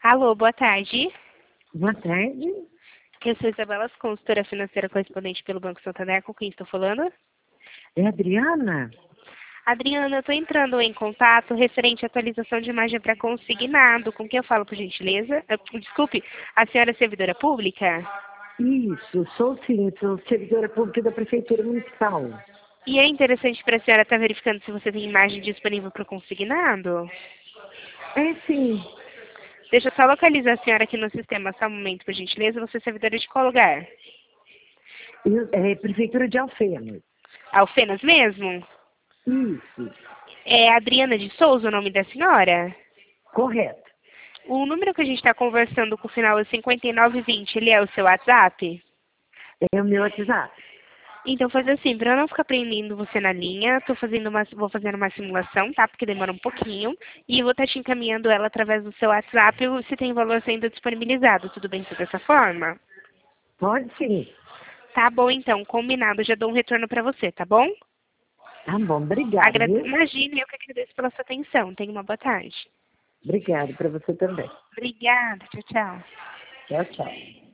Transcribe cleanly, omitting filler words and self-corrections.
Alô, boa tarde. Boa tarde. Eu sou Isabela, consultora financeira correspondente pelo Banco Santander. Com quem estou falando? É a Adriana? Adriana, eu estou entrando em contato referente à atualização de imagem para consignado. Com quem eu falo, por gentileza? Desculpe, a senhora é servidora pública? Isso, sou sim, sou servidora pública da Prefeitura Municipal. E é interessante para a senhora estar verificando se você tem imagem disponível para consignado? É sim, Deixa eu só localizar a senhora aqui no sistema, só um momento, por gentileza. Você é servidora de qual lugar? é Prefeitura de Alfenas. Alfenas mesmo? Isso, É Adriana de Souza o nome da senhora? correto. O número que a gente está conversando com o final é 5920, ele é o seu WhatsApp? É o meu WhatsApp. Então faz assim, para eu não ficar prendendo você na linha, vou fazendo uma simulação, tá? Porque demora um pouquinho. E eu vou estar te encaminhando ela através do seu WhatsApp se tem valor sendo disponibilizado. Tudo bem ser dessa forma? Pode sim. Tá bom então, combinado. Já dou um retorno para você, tá bom? Tá bom, obrigado, viu? Imagine, eu que agradeço pela sua atenção. Tenha uma boa tarde. Obrigado para você também. Obrigada, tchau, tchau. Tchau, tchau.